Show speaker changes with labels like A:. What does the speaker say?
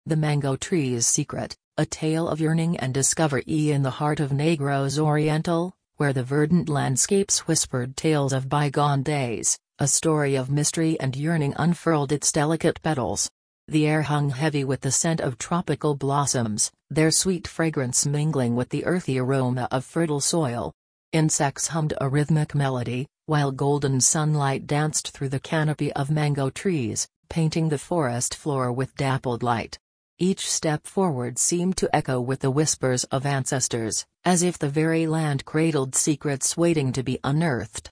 A: The Mango Tree's Secret, a tale of yearning and discovery in the heart of Negros Oriental, where the verdant landscapes whispered tales of bygone days, a story of mystery and yearning unfurled its delicate petals. The air hung heavy with the scent of tropical blossoms, their sweet fragrance mingling with the earthy aroma of fertile soil. Insects hummed a rhythmic melody, while golden sunlight danced through the canopy of mango trees, painting the forest floor with dappled light. Each step forward seemed to echo with the whispers of ancestors, as if the very land cradled secrets waiting to be unearthed.